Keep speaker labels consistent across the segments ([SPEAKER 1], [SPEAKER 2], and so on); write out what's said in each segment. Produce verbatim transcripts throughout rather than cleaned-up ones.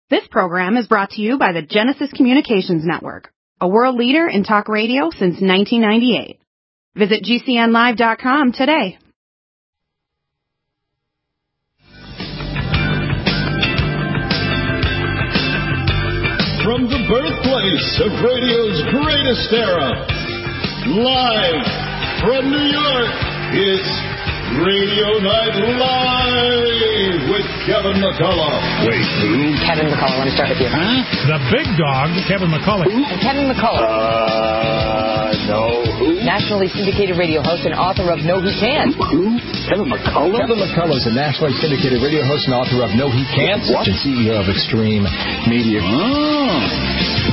[SPEAKER 1] This program is brought to you by the Genesis Communications Network, a world leader in talk radio since nineteen ninety-eight. Visit G C N live dot com today.
[SPEAKER 2] From the birthplace of radio's greatest era, live from New York, it's Radio Night Live with Kevin McCullough.
[SPEAKER 3] Wait, who?
[SPEAKER 4] Kevin McCullough, let me start with you.
[SPEAKER 3] Huh?
[SPEAKER 5] The big dog, Kevin McCullough.
[SPEAKER 4] Who? Kevin McCullough.
[SPEAKER 3] Uh, no, who?
[SPEAKER 4] Nationally syndicated radio host and author of No He Can't.
[SPEAKER 3] Who? Kevin McCullough?
[SPEAKER 6] Kevin McCullough is a nationally syndicated radio host and author of No He Can't.
[SPEAKER 3] What?
[SPEAKER 6] And C E O of Extreme Media.
[SPEAKER 3] Oh.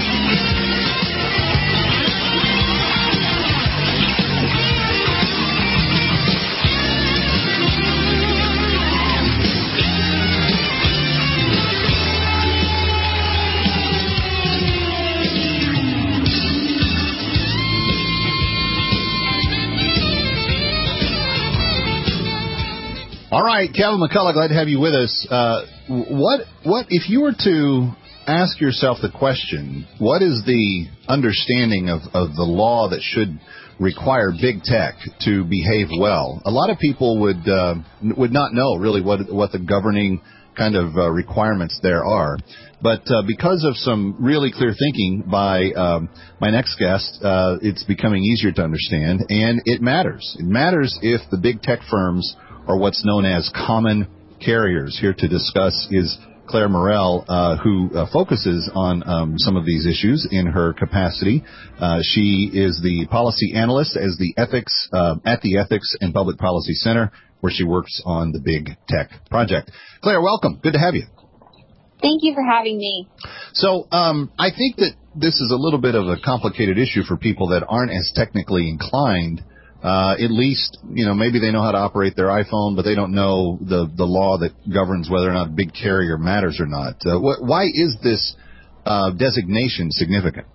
[SPEAKER 7] All right, Kevin McCullough, glad to have you with us. Uh, what, what, if you were to ask yourself the question, what is the understanding of, of the law that should require big tech to behave well? A lot of people would uh, would not know really what what the governing kind of uh, requirements there are. But uh, because of some really clear thinking by um, my next guest, uh, it's becoming easier to understand, and it matters. It matters if the big tech firms or what's known as common carriers. Here to discuss is Claire Morell, uh, who uh, focuses on um, some of these issues in her capacity. Uh, she is the policy analyst as the ethics uh, at the Ethics and Public Policy Center, where she works on the Big Tech Project. Claire, welcome. Good to have you.
[SPEAKER 8] Thank you for having me.
[SPEAKER 7] So um, I think that this is a little bit of a complicated issue for people that aren't as technically inclined. Uh, at least, you know, maybe they know how to operate their iPhone, but they don't know the, the law that governs whether or not big carrier matters or not. Uh, wh- why is this uh, designation significant?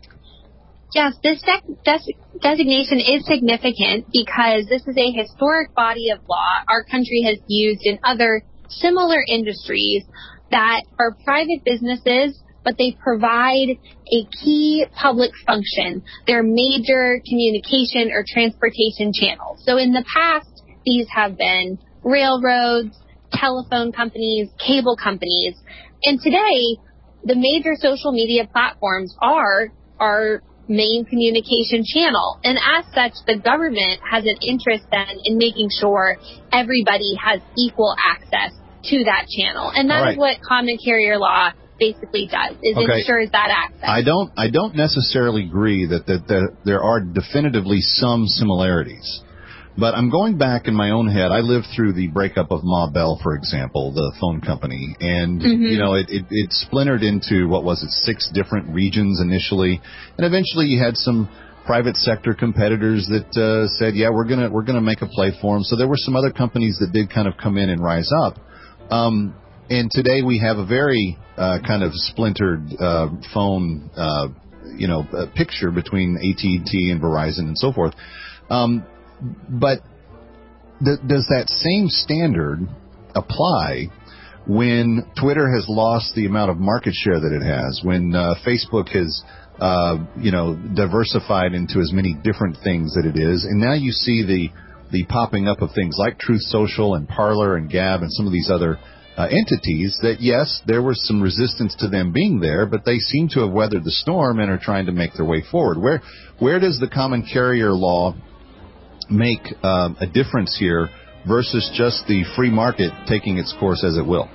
[SPEAKER 8] Yes, this de- des- designation is significant because this is a historic body of law our country has used in other similar industries that are private businesses, but they provide a key public function. They're major communication or transportation channels. So in the past, these have been railroads, telephone companies, cable companies. And today, the major social media platforms are our main communication channel. And as such, the government has an interest then in making sure everybody has equal access to that channel. And that
[SPEAKER 7] right.
[SPEAKER 8] is what common carrier law basically does, is
[SPEAKER 7] okay.
[SPEAKER 8] ensures that access.
[SPEAKER 7] I don't I don't necessarily agree that, that, that there are definitively some similarities. But I'm going back in my own head. I lived through the breakup of Ma Bell, for example, the phone company. And, mm-hmm. you know, it, it, it splintered into, what was it, six different regions initially. And eventually you had some private sector competitors that uh, said, yeah, we're going to we're gonna make a play for them. So there were some other companies that did kind of come in and rise up. Um And today we have a very uh, kind of splintered uh, phone, uh, you know, uh, picture between A T and T and Verizon and so forth. Um, but th- does that same standard apply when Twitter has lost the amount of market share that it has, when uh, Facebook has, uh, you know, diversified into as many different things that it is, and now you see the the popping up of things like Truth Social and Parler and Gab and some of these other Uh, entities that, yes, there was some resistance to them being there, but they seem to have weathered the storm and are trying to make their way forward. Where where does the common carrier law make uh, a difference here versus just the free market taking its course as it will?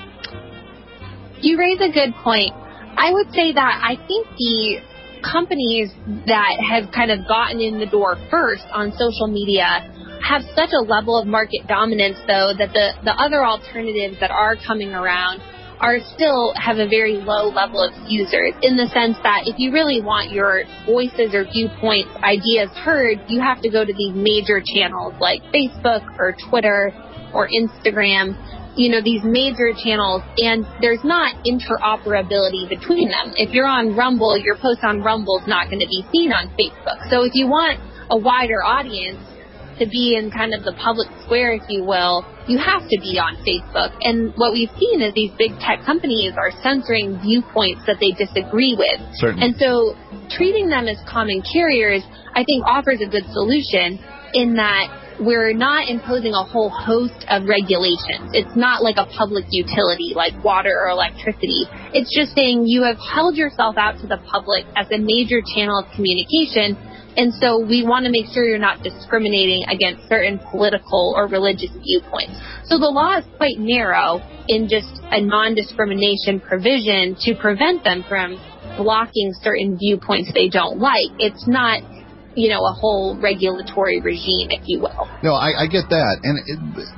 [SPEAKER 8] You raise a good point. I would say that I think the companies that have kind of gotten in the door first on social media have such a level of market dominance, though, that the, the other alternatives that are coming around are still have a very low level of users, in the sense that if you really want your voices or viewpoints, ideas heard, you have to go to these major channels like Facebook or Twitter or Instagram, you know, these major channels, and there's not interoperability between them. If you're on Rumble, your post on Rumble is not going to be seen on Facebook. So if you want a wider audience, to be in kind of the public square, if you will, you have to be on Facebook. And what we've seen is these big tech companies are censoring viewpoints that they disagree with.
[SPEAKER 7] Certainly.
[SPEAKER 8] And so treating them as common carriers, I think, offers a good solution in that we're not imposing a whole host of regulations. It's not like a public utility like water or electricity. It's just saying you have held yourself out to the public as a major channel of communication, and so we want to make sure you're not discriminating against certain political or religious viewpoints. So the law is quite narrow in just a non-discrimination provision to prevent them from blocking certain viewpoints they don't like. It's not, you know, a whole regulatory regime, if you will.
[SPEAKER 7] No, I, I get that. And it,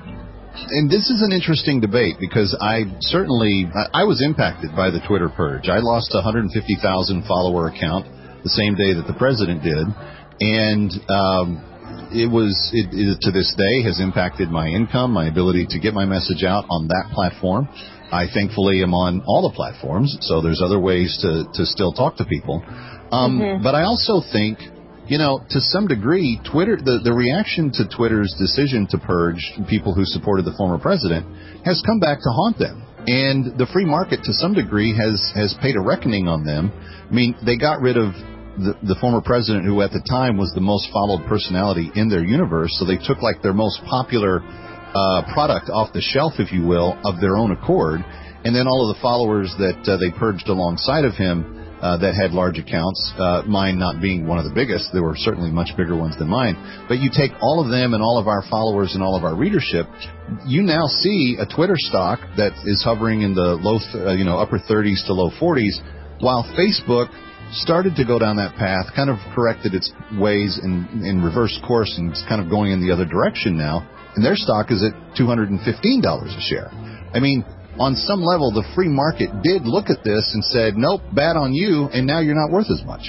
[SPEAKER 7] and this is an interesting debate because I certainly, I was impacted by the Twitter purge. I lost a one hundred fifty thousand follower account the same day that the president did. And um, it was, it, it, to this day, has impacted my income, my ability to get my message out on that platform. I thankfully am on all the platforms, so there's other ways to, to still talk to people. Um, mm-hmm. But I also think, you know, to some degree, Twitter, the, the reaction to Twitter's decision to purge people who supported the former president has come back to haunt them. And the free market, to some degree, has, has paid a reckoning on them. I mean, they got rid of the, the former president, who at the time was the most followed personality in their universe, so they took like their most popular uh, product off the shelf, if you will, of their own accord. And then all of the followers that uh, they purged alongside of him Uh, that had large accounts, uh, mine not being one of the biggest. There were certainly much bigger ones than mine. But you take all of them and all of our followers and all of our readership, you now see a Twitter stock that is hovering in the low, uh, you know, upper thirties to low forties, while Facebook started to go down that path, kind of corrected its ways in, in reverse course, and it's kind of going in the other direction now. And their stock is at two hundred fifteen dollars a share. I mean, on some level, the free market did look at this and said, nope, bad on you, and now you're not worth as much.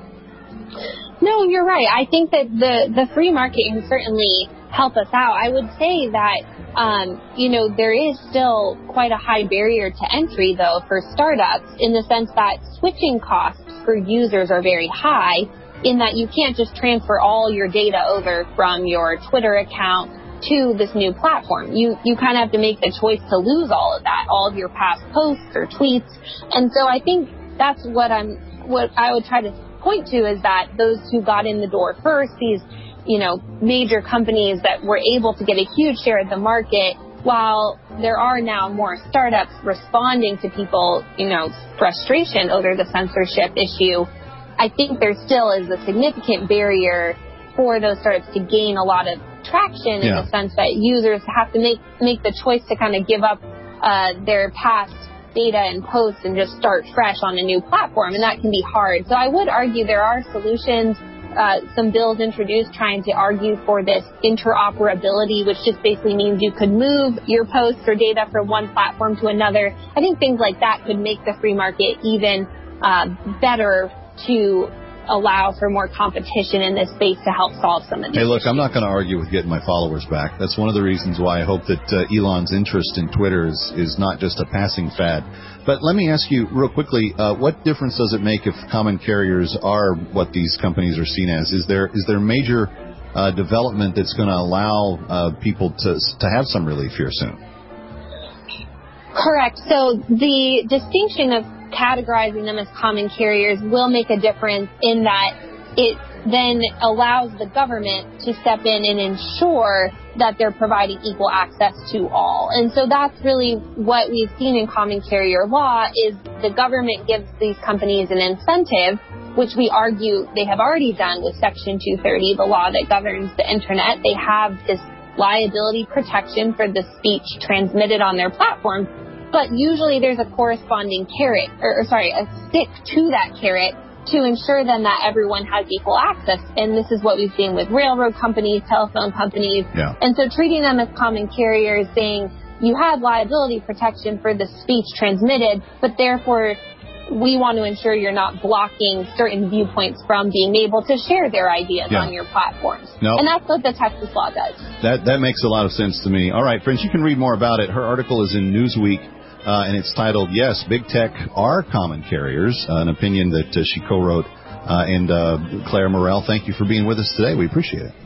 [SPEAKER 8] No, you're right. I think that the, the free market can certainly help us out. I would say that, um, you know, there is still quite a high barrier to entry, though, for startups, in the sense that switching costs for users are very high, in that you can't just transfer all your data over from your Twitter account to this new platform. You you kind of have to make the choice to lose all of that, all of your past posts or tweets. And so I think that's what I'm what I would try to point to, is that those who got in the door first, these, you know, major companies that were able to get a huge share of the market, while there are now more startups responding to people, you know, frustration over the censorship issue, I think there still is a significant barrier for those startups to gain a lot of traction, in yeah. the sense that users have to make make the choice to kind of give up uh, their past data and posts and just start fresh on a new platform, and that can be hard. So I would argue there are solutions, uh, some bills introduced trying to argue for this interoperability, which just basically means you could move your posts or data from one platform to another. I think things like that could make the free market even uh, better to allow for more competition in this space to help solve some of these
[SPEAKER 7] Hey, look,
[SPEAKER 8] issues.
[SPEAKER 7] I'm not going to argue with getting my followers back. That's one of the reasons why I hope that uh, Elon's interest in Twitter is, is not just a passing fad. But let me ask you real quickly, uh, what difference does it make if common carriers are what these companies are seen as? Is there is there major uh, development that's going to allow uh, people to to have some relief here soon?
[SPEAKER 8] Correct. So the distinction of categorizing them as common carriers will make a difference, in that it then allows the government to step in and ensure that they're providing equal access to all. And so that's really what we've seen in common carrier law, is the government gives these companies an incentive, which we argue they have already done with Section two thirty, the law that governs the Internet. They have this liability protection for the speech transmitted on their platform. But usually there's a corresponding carrot, or, or sorry, a stick to that carrot to ensure then that everyone has equal access. And this is what we've seen with railroad companies, telephone companies.
[SPEAKER 7] Yeah.
[SPEAKER 8] And so treating them as common carriers, saying you have liability protection for the speech transmitted, but therefore we want to ensure you're not blocking certain viewpoints from being able to share their ideas yeah. on your platforms.
[SPEAKER 7] Nope.
[SPEAKER 8] And that's what the Texas law does.
[SPEAKER 7] That that makes a lot of sense to me. All right, friends, you can read more about it. Her article is in Newsweek. Uh, and it's titled, Yes, Big Tech Are Common Carriers, uh, an opinion that uh, she co-wrote. Uh, and uh, Claire Morrell, thank you for being with us today. We appreciate it.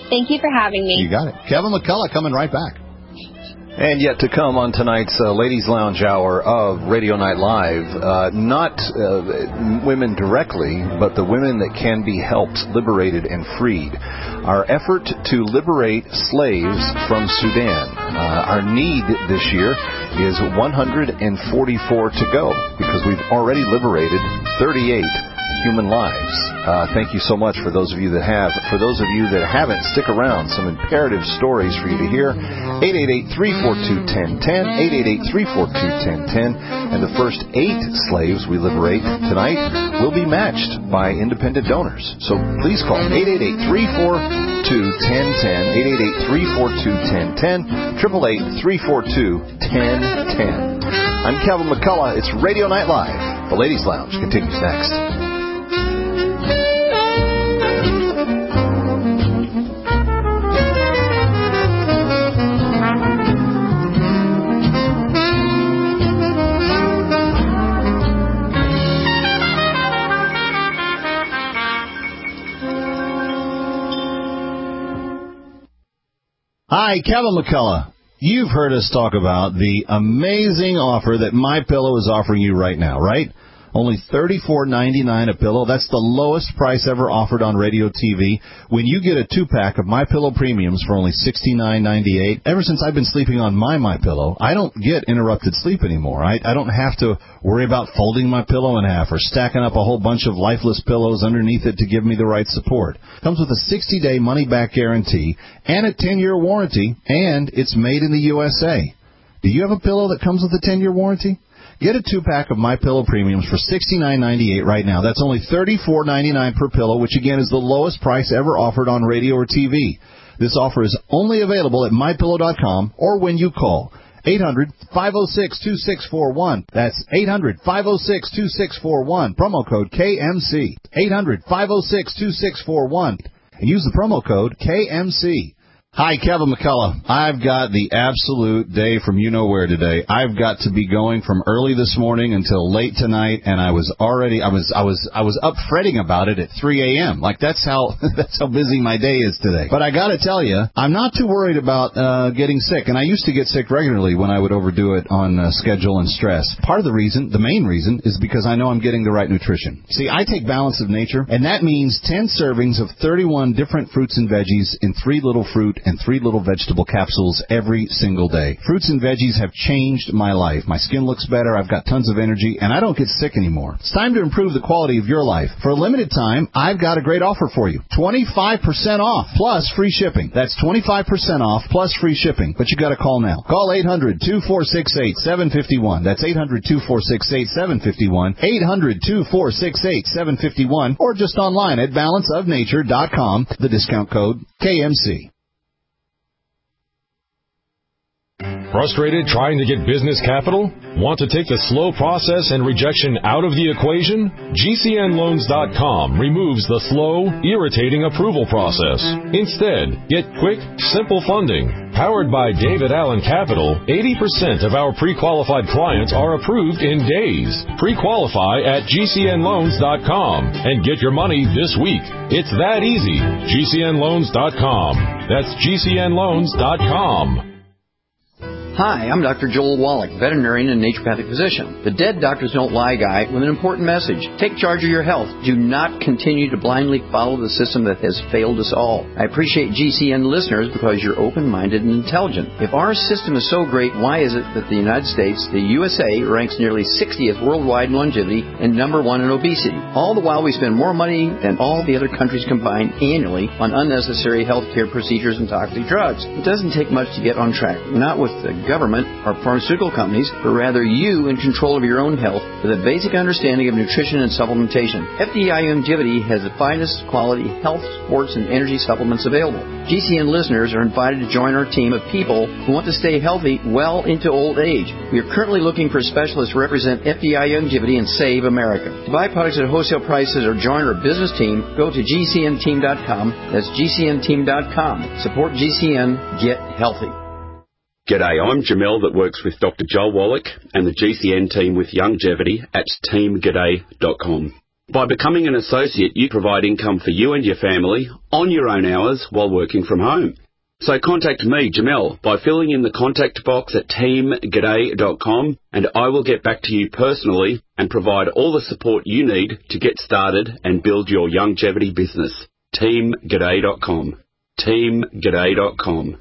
[SPEAKER 8] Thank you for having me.
[SPEAKER 7] You got it. Kevin McCullough coming right back.
[SPEAKER 6] And yet to come on tonight's uh, Ladies Lounge Hour of Radio Night Live, uh, not uh, women directly, but the women that can be helped, liberated, and freed. Our effort to liberate slaves from Sudan. Uh, our need this year is one hundred forty-four to go because we've already liberated thirty-eight human lives. Uh, thank you so much for those of you that have. For those of you that haven't, stick around. Some imperative stories for you to hear. eight eight eight, three four two, one zero one zero, eight eight eight, three four two, one zero one zero. And the first eight slaves we liberate tonight will be matched by independent donors. So please call eight eight eight, three four two, one zero one zero, eight eight eight, three four two, one zero one zero, eight eight eight, three four two, one zero one zero. I'm Kevin McCullough. It's Radio Night Live. The Ladies Lounge continues next.
[SPEAKER 7] Hi, Kevin McCullough. You've heard us talk about the amazing offer that MyPillow is offering you right now, right? Only thirty-four ninety-nine a pillow. That's the lowest price ever offered on radio T V. When you get a two-pack of MyPillow Premiums for only sixty-nine ninety-eight, ever since I've been sleeping on my MyPillow, I don't get interrupted sleep anymore. I, I don't have to worry about folding my pillow in half or stacking up a whole bunch of lifeless pillows underneath it to give me the right support. Comes with a sixty-day money-back guarantee and a ten-year warranty, and it's made in the U S A. Do you have a pillow that comes with a ten-year warranty? Get a two-pack of MyPillow Premiums for sixty-nine ninety-eight right now. That's only thirty-four ninety-nine per pillow, which, again, is the lowest price ever offered on radio or T V. This offer is only available at My Pillow dot com or when you call eight hundred, five oh six, two six four one. That's eight hundred, five oh six, two six four one. Promo code K M C. eight hundred, five oh six, two six four one. And use the promo code K M C. Hi, Kevin McCullough. I've got the absolute day from you-know-where today. I've got to be going from early this morning until late tonight, and I was already, I was, I was, I was up fretting about it at three a.m. Like, that's how, that's how busy my day is today. But I gotta tell you, I'm not too worried about, uh, getting sick, and I used to get sick regularly when I would overdo it on uh, schedule and stress. Part of the reason, the main reason, is because I know I'm getting the right nutrition. See, I take Balance of Nature, and that means ten servings of thirty-one different fruits and veggies in three little fruit and three little vegetable capsules every single day. Fruits and veggies have changed my life. My skin looks better, I've got tons of energy, and I don't get sick anymore. It's time to improve the quality of your life. For a limited time, I've got a great offer for you. twenty-five percent off plus free shipping. That's twenty-five percent off plus free shipping. But you got to call now. Call eight hundred, two four six eight, seven five one. That's eight hundred, two four six eight, seven five one. eight hundred, two four six eight, seven five one. Or just online at balance of nature dot com. The discount code K M C.
[SPEAKER 9] Frustrated trying to get business capital? Want to take the slow process and rejection out of the equation? G C N loans dot com removes the slow, irritating approval process. Instead, get quick, simple funding. Powered by David Allen Capital, eighty percent of our pre-qualified clients are approved in days. Pre-qualify at G C N loans dot com and get your money this week. It's that easy. G C N loans dot com. That's G C N loans dot com.
[SPEAKER 10] Hi, I'm Doctor Joel Wallach, veterinarian and naturopathic physician. The Dead Doctors Don't Lie guy with an important message. Take charge of your health. Do not continue to blindly follow the system that has failed us all. I appreciate G C N listeners because you're open-minded and intelligent. If our system is so great, why is it that the United States, the U S A, ranks nearly sixtieth worldwide in longevity and number one in obesity? All the while we spend more money than all the other countries combined annually on unnecessary health care procedures and toxic drugs. It doesn't take much to get on track. Not with the government or pharmaceutical companies, but rather you in control of your own health with a basic understanding of nutrition and supplementation. F D I Longevity has the finest quality health, sports, and energy supplements available. G C N listeners are invited to join our team of people who want to stay healthy well into old age. We are currently looking for specialists to represent F D I Longevity and Save America. To buy products at wholesale prices or join our business team, go to G C N team dot com. That's G C N team dot com. Support G C N. Get healthy.
[SPEAKER 11] G'day, I'm Jamel that works with Doctor Joel Wallach and the G C N team with Longevity at team g'day dot com. By becoming an associate, you provide income for you and your family on your own hours while working from home. So contact me, Jamel, by filling in the contact box at team g'day dot com, and I will get back to you personally and provide all the support you need to get started and build your longevity business. team g'day dot com. team g'day dot com.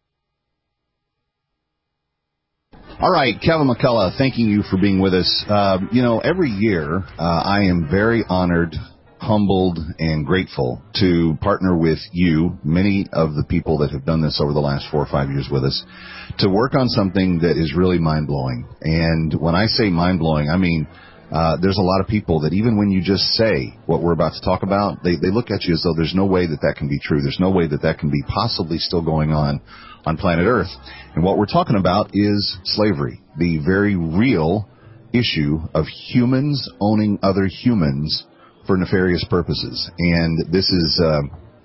[SPEAKER 7] All right, Kevin McCullough, thanking you for being with us. Uh, you know, every year uh, I am very honored, humbled, and grateful to partner with you, many of the people that have done this over the last four or five years with us, to work on something that is really mind-blowing. And when I say mind-blowing, I mean uh, there's a lot of people that even when you just say what we're about to talk about, they, they look at you as though there's no way that that can be true. There's no way that that can be possibly still going on on planet Earth. And what we're talking about is slavery, the very real issue of humans owning other humans for nefarious purposes. And this is uh,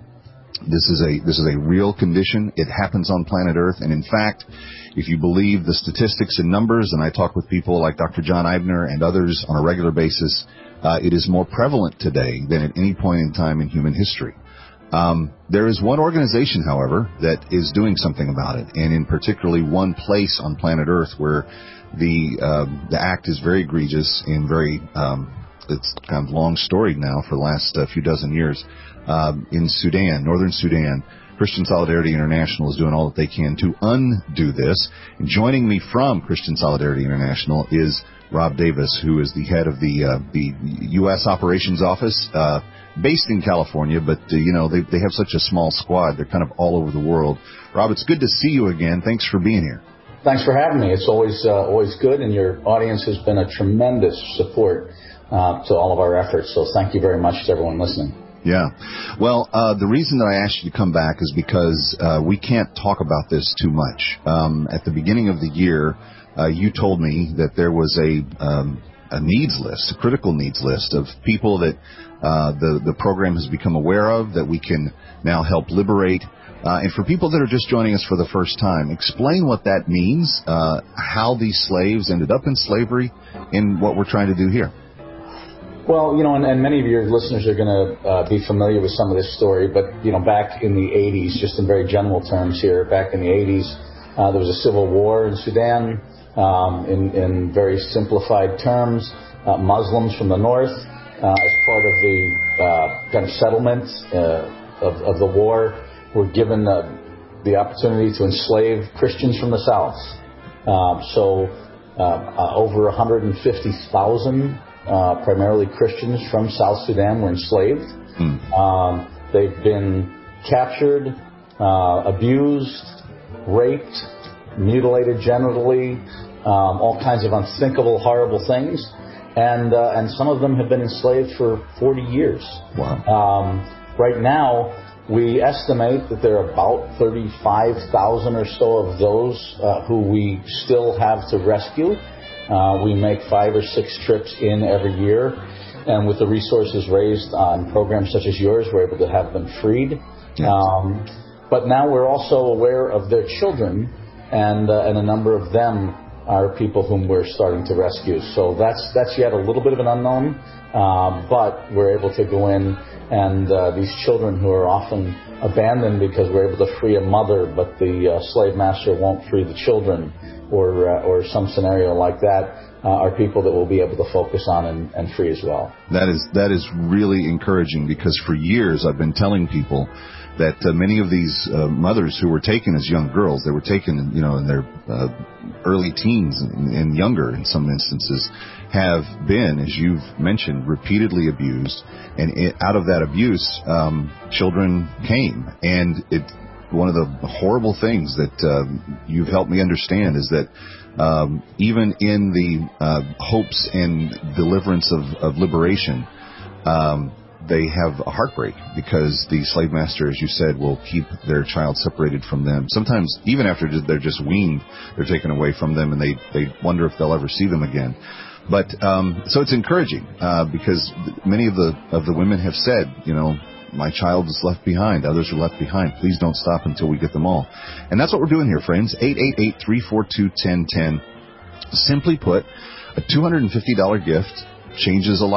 [SPEAKER 7] this is a this is a real condition. It happens on planet Earth. And in fact, if you believe the statistics and numbers, and I talk with people like Doctor John Eibner and others on a regular basis, uh, it is more prevalent today than at any point in time in human history. Um, there is one organization, however, that is doing something about it, and in particularly one place on planet Earth where the uh, the act is very egregious and very um, it's kind of long storied now for the last uh, few dozen years. Uh, in Sudan, northern Sudan, Christian Solidarity International is doing all that they can to undo this. And joining me from Christian Solidarity International is Rob Davis, who is the head of the uh, the U S Operations Office, uh, based in California, but, uh, you know, they they have such a small squad. They're kind of all over the world. Rob, it's good to see you again. Thanks for being here.
[SPEAKER 12] Thanks for having me. It's always uh, always good, and your audience has been a tremendous support uh, to all of our efforts. So thank you very much to everyone listening.
[SPEAKER 7] Yeah. Well, uh, the reason that I asked you to come back is because uh, we can't talk about this too much. Um, at the beginning of the year, uh, you told me that there was a um, a needs list, a critical needs list of people that uh, the, the program has become aware of, that we can now help liberate. Uh, and for people that are just joining us for the first time, explain what that means, uh, how these slaves ended up in slavery, and what we're trying to do here.
[SPEAKER 12] Well, you know, and, and many of your listeners are going to uh, be familiar with some of this story, but, you know, back in the eighties, just in very general terms here, back in the eighties, uh, there was a civil war in Sudan. Um, in, in very simplified terms, uh, Muslims from the north, uh, as part of the uh, kind of settlement uh, of, of the war, were given uh, the opportunity to enslave Christians from the south. Uh, so uh, uh, over one hundred fifty thousand, uh, primarily Christians from South Sudan, were enslaved. Mm. Um, they've been captured, uh, abused, raped, mutilated genitally, um, all kinds of unthinkable, horrible things. And uh, and some of them have been enslaved for forty years.
[SPEAKER 7] Wow.
[SPEAKER 12] Um, right now, we estimate that there are about thirty-five thousand or so of those uh, who we still have to rescue. Uh, we make five or six trips in every year. And with the resources raised on programs such as yours, we're able to have them freed. Yes. Um, but now we're also aware of their children, and uh, and a number of them are people whom we're starting to rescue. So that's that's yet a little bit of an unknown, uh, but we're able to go in, and uh, these children who are often abandoned because we're able to free a mother, but the uh, slave master won't free the children, or uh, or some scenario like that, uh, are people that we'll be able to focus on and, and free as well.
[SPEAKER 7] That is that is really encouraging, because for years I've been telling people that uh, many of these uh, mothers who were taken as young girls, they were taken, you know, in their uh, early teens and, and younger in some instances, have been, as you've mentioned, repeatedly abused. And it, out of that abuse, um, children came. And it, one of the horrible things that uh, you've helped me understand is that um, even in the uh, hopes and deliverance of, of liberation, um, they have a heartbreak, because the slave master, as you said, will keep their child separated from them. Sometimes, even after they're just weaned, they're taken away from them, and they, they wonder if they'll ever see them again. But um, so it's encouraging, uh, because many of the of the women have said, you know, my child is left behind, others are left behind. Please don't stop until we get them all. And that's what we're doing here, friends. eight eight eight, three four two, one zero one zero. Simply put, a two hundred fifty dollars gift changes a life.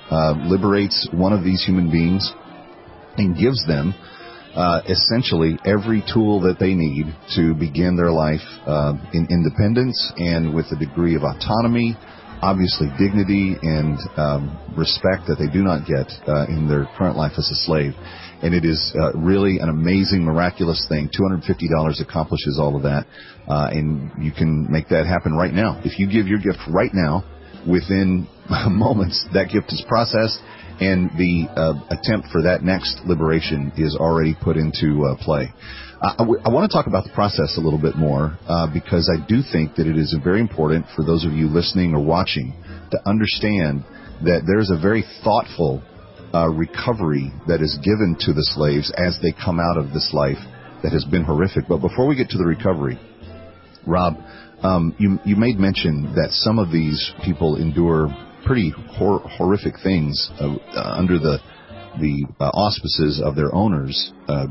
[SPEAKER 7] uh, liberates one of these human beings and gives them uh, essentially every tool that they need to begin their life uh, in independence and with a degree of autonomy, obviously dignity and um, respect that they do not get uh, in their current life as a slave. And it is uh, really an amazing, miraculous thing. two hundred fifty dollars accomplishes all of that. Uh, and you can make that happen right now. If you give your gift right now, within moments, that gift is processed, and the uh, attempt for that next liberation is already put into uh, play. Uh, I, w- I want to talk about the process a little bit more uh, because I do think that it is very important for those of you listening or watching to understand that there's a very thoughtful Uh, recovery that is given to the slaves as they come out of this life that has been horrific. But before we get to the recovery, Rob, um, you, you made mention that some of these people endure pretty hor- horrific things uh, uh, under the the uh, auspices of their owners, uh,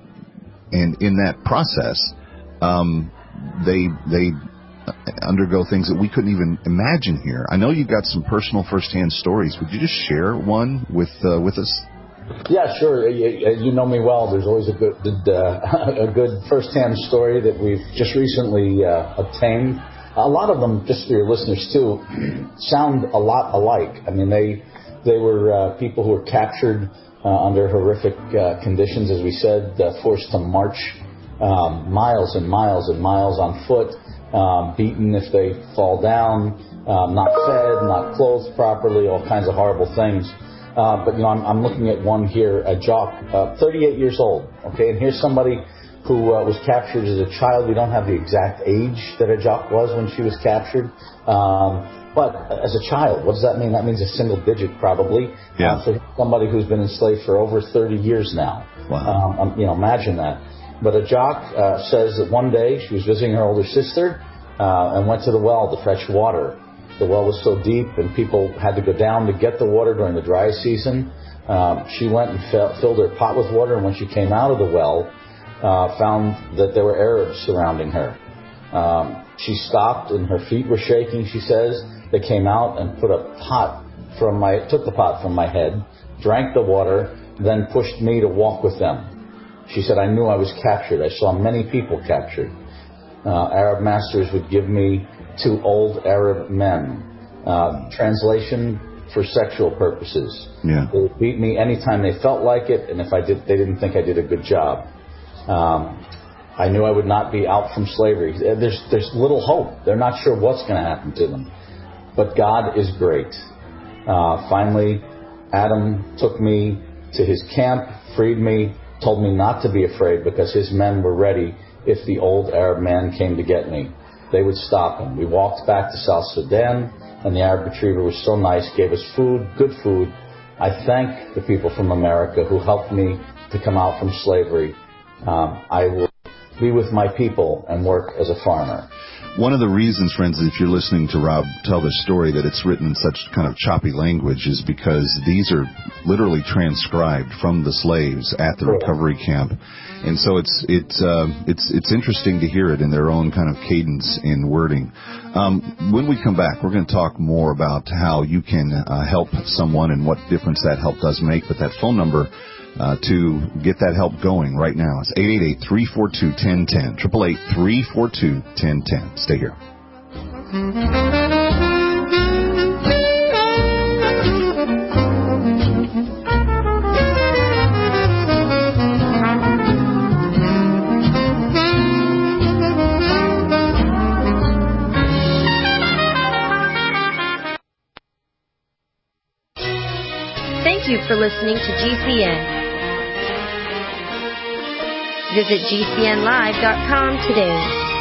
[SPEAKER 7] and in that process, um, they they undergo things that we couldn't even imagine here. I know you've got some personal first-hand stories. Would you just share one with uh, with us?
[SPEAKER 12] Yeah, sure. You, you know me well. There's always a good uh, a good first-hand story that we've just recently uh, obtained. A lot of them, just for your listeners too, sound a lot alike. I mean, they they were uh, people who were captured uh, under horrific uh, conditions, as we said, uh, forced to march um, miles and miles and miles on foot. Um, beaten if they fall down, um, not fed, not clothed properly, all kinds of horrible things. Uh, but, you know, I'm, I'm looking at one here, a jock, uh, thirty-eight years old, okay? And here's somebody who uh, was captured as a child. We don't have the exact age that a jock was when she was captured. Um, but as a child, what does that mean? That means a single digit probably.
[SPEAKER 7] Yeah.
[SPEAKER 12] Uh, for somebody who's been enslaved for over thirty years now.
[SPEAKER 7] Wow.
[SPEAKER 12] Um, you know, imagine that. But a jock uh, says that one day she was visiting her older sister uh, and went to the well to fetch water. The well was so deep and people had to go down to get the water during the dry season. Um, she went and fill, filled her pot with water, and when she came out of the well, uh, found that there were Arabs surrounding her. Um, she stopped and her feet were shaking, she says. They came out and put a pot from my, took the pot from my head, drank the water, then pushed me to walk with them. She said, I knew I was captured. I saw many people captured. Uh, Arab masters would give me to old Arab men. Uh, translation, for sexual purposes.
[SPEAKER 7] Yeah.
[SPEAKER 12] They would beat me anytime they felt like it, and if I did, they didn't think I did a good job. Um, I knew I would not be out from slavery. There's, there's little hope. They're not sure what's going to happen to them. But God is great. Uh, finally, Adam took me to his camp, freed me, told me not to be afraid because his men were ready if the old Arab man came to get me. They would stop him. We walked back to South Sudan, and the Arab retriever was so nice, gave us food, good food. I thank the people from America who helped me to come out from slavery. Um, I will be with my people and work as a farmer.
[SPEAKER 7] One of the reasons, friends, if you're listening to Rob tell this story, that it's written in such kind of choppy language is because these are literally transcribed from the slaves at the recovery camp. And so it's it's uh, it's it's interesting to hear it in their own kind of cadence and wording. Um, when we come back, we're going to talk more about how you can uh, help someone and what difference that help does make. But that phone number Uh, to get that help going right now. It's eight eight eight, three four two, one zero one zero, eight eight eight, three four two, one zero one zero. Stay here.
[SPEAKER 13] Thank you for listening to G C N. Visit G C N live dot com today.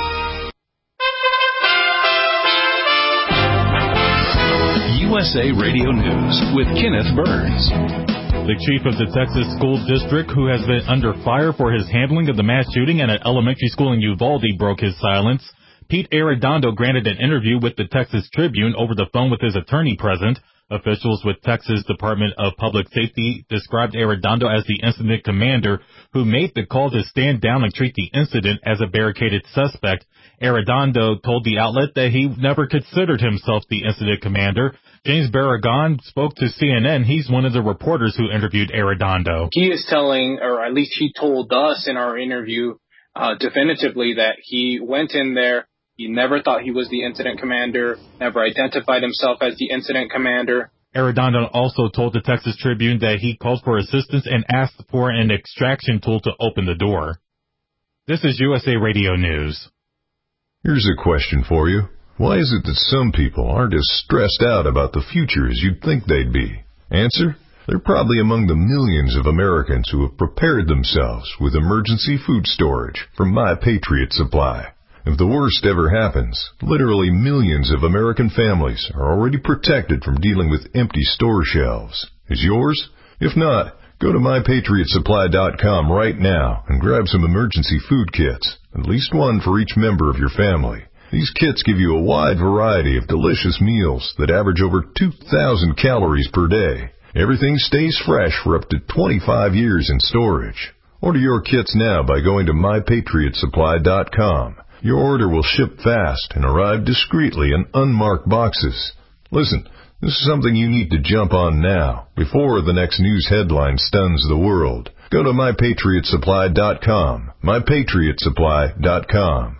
[SPEAKER 14] U S A Radio News with Kenneth Burns.
[SPEAKER 5] The chief of the Texas School District, who has been under fire for his handling of the mass shooting at an elementary school in Uvalde, broke his silence. Pete Arredondo granted an interview with the Texas Tribune over the phone with his attorney present. Officials with Texas Department of Public Safety described Arredondo as the incident commander who made the call to stand down and treat the incident as a barricaded suspect. Arredondo told the outlet that he never considered himself the incident commander. James Barragan spoke to C N N. He's one of the reporters who interviewed Arredondo.
[SPEAKER 15] He is telling, or at least he told us in our interview uh, definitively that he went in there. He never thought he was the incident commander, never identified himself as the incident commander.
[SPEAKER 5] Arredondo also told the Texas Tribune that he called for assistance and asked for an extraction tool to open the door. This is U S A Radio News.
[SPEAKER 16] Here's a question for you. Why is it that some people aren't as stressed out about the future as you'd think they'd be? Answer: they're probably among the millions of Americans who have prepared themselves with emergency food storage from My Patriot Supply. If the worst ever happens, literally millions of American families are already protected from dealing with empty store shelves. Is yours? If not, go to my patriot supply dot com right now and grab some emergency food kits, at least one for each member of your family. These kits give you a wide variety of delicious meals that average over two thousand calories per day. Everything stays fresh for up to twenty-five years in storage. Order your kits now by going to my patriot supply dot com. Your order will ship fast and arrive discreetly in unmarked boxes. Listen, this is something you need to jump on now, before the next news headline stuns the world. Go to my patriot supply dot com. my patriot supply dot com.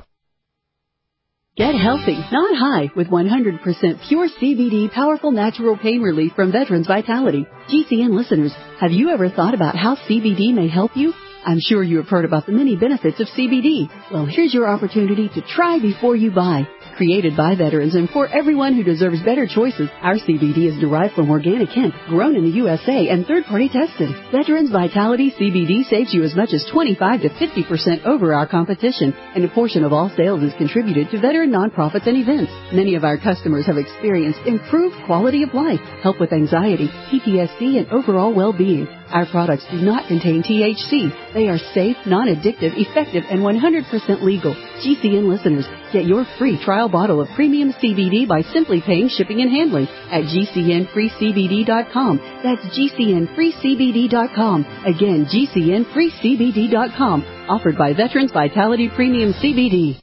[SPEAKER 17] Get healthy, not high, with one hundred percent pure C B D powerful natural pain relief from Veterans Vitality. G C N listeners, have you ever thought about how C B D may help you? I'm sure you have heard about the many benefits of C B D. Well, here's your opportunity to try before you buy. Created by veterans and for everyone who deserves better choices, our C B D is derived from organic hemp, grown in the U S A and third-party tested. Veterans Vitality C B D saves you as much as twenty-five to fifty percent over our competition, and a portion of all sales is contributed to veteran nonprofits and events. Many of our customers have experienced improved quality of life, help with anxiety, P T S D, and overall well-being. Our products do not contain T H C. They are safe, non-addictive, effective, and one hundred percent legal. G C N listeners, get your free trial bottle of premium C B D by simply paying shipping and handling at G C N free C B D dot com. That's G C N free C B D dot com. Again, G C N free C B D dot com. Offered by Veterans Vitality Premium C B D.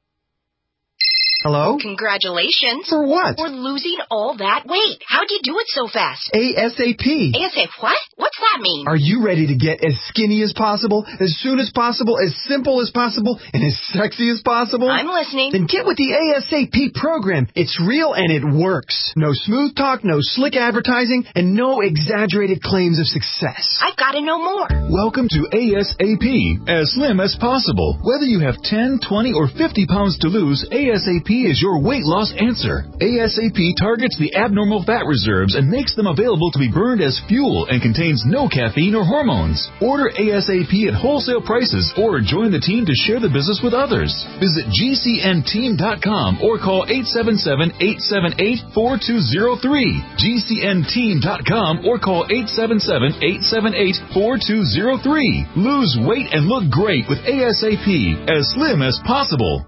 [SPEAKER 18] Hello?
[SPEAKER 19] Congratulations.
[SPEAKER 18] For what?
[SPEAKER 19] For losing all that weight. How'd you do it so fast?
[SPEAKER 18] ASAP.
[SPEAKER 19] ASAP what? What's that mean?
[SPEAKER 18] Are you ready to get as skinny as possible, as soon as possible, as simple as possible, and as sexy as possible?
[SPEAKER 19] I'm listening.
[SPEAKER 18] Then get with the ASAP program. It's real and it works. No smooth talk, no slick advertising, and no exaggerated claims of success.
[SPEAKER 19] I've got to know more.
[SPEAKER 14] Welcome to ASAP, as slim as possible. Whether you have ten, twenty, or fifty pounds to lose, ASAP is your weight loss answer. ASAP targets the abnormal fat reserves and makes them available to be burned as fuel and contains no caffeine or hormones. Order ASAP at wholesale prices or join the team to share the business with others. Visit G C N team dot com or call eight seven seven, eight seven eight, four two zero three. G C N team dot com or call eight seven seven, eight seven eight, four two zero three. Lose weight and look great with ASAP, as slim as possible.